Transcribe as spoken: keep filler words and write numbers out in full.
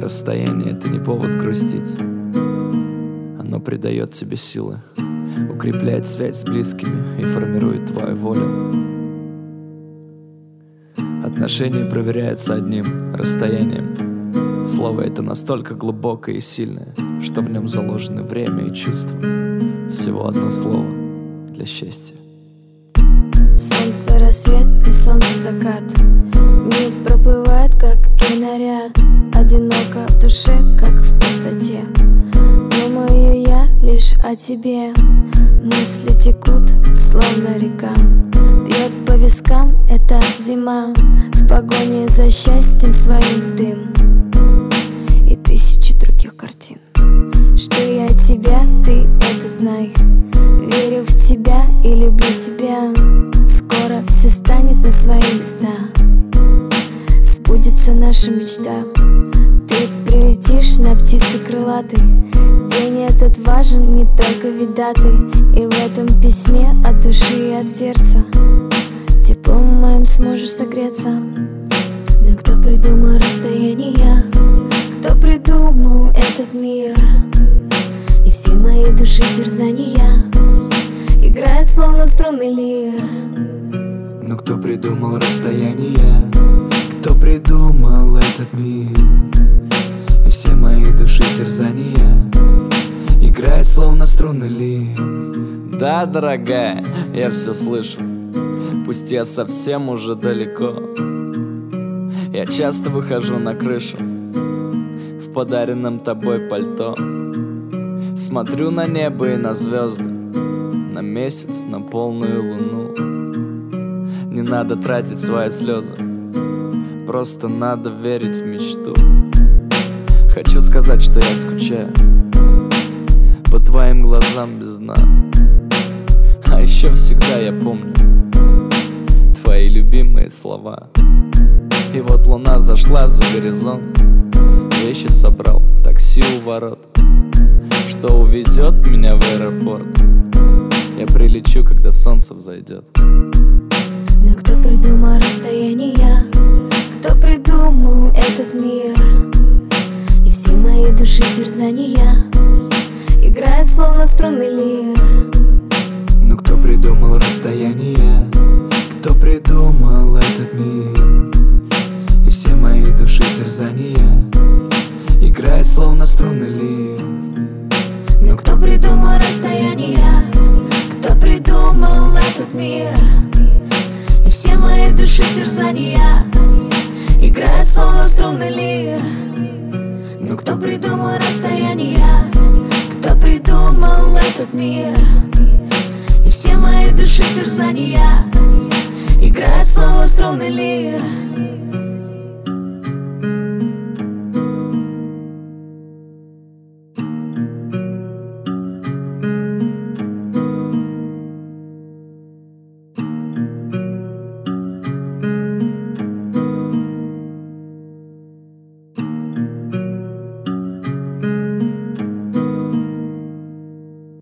Расстояние — это не повод грустить. Оно придает тебе силы, укрепляет связь с близкими и формирует твою волю. Отношения проверяются одним расстоянием. Слово это настолько глубокое и сильное, что в нем заложены время и чувства. Всего одно слово для счастья. Солнце, рассвет и солнце, закат. Дни проплывают, как киноряд. Одиноко в душе, как в пустоте. Думаю я лишь о тебе. Мысли текут, словно река. Бьет по вискам эта зима. В погоне за счастьем своим дым и тысячи других картин. Что я тебя, ты это знай. Верю в тебя и люблю тебя. Скоро все станет на свои места. Сбудется наша мечта. Ты прилетишь на птице крылатой. День этот важен, не только видатый. И в этом письме от души и от сердца теплом моим сможешь согреться. Но кто придумал расстояние? Кто придумал этот мир? И все мои души терзания играют словно струнный лир. Но кто придумал расстояние? Кто придумал этот мир? И все мои души терзания играют словно струнный лир. Да, дорогая, я все слышу. Пусть я совсем уже далеко. Я часто выхожу на крышу в подаренном тобой пальто. Смотрю на небо и на звезды, на месяц, на полную луну. Не надо тратить свои слезы, просто надо верить в мечту. Хочу сказать, что я скучаю по твоим глазам без дна. А еще всегда я помню твои любимые слова. И вот луна зашла за горизонт. Вещи собрал, такси у ворот, что увезет меня в аэропорт. Я прилечу, когда солнце взойдет. Но кто придумал расстояние? Кто придумал этот мир? И все мои души терзания играют словно струнный лир. Но кто придумал расстояние? Кто придумал этот мир? И все мои души терзания играют словно струнный лир. Но кто придумал расстояние? Кто придумал этот мир? И все мои души терзания играют словно струнный лир. Но кто придумал расстояние? Кто придумал этот мир? И все мои души терзания играют словно струнный лир.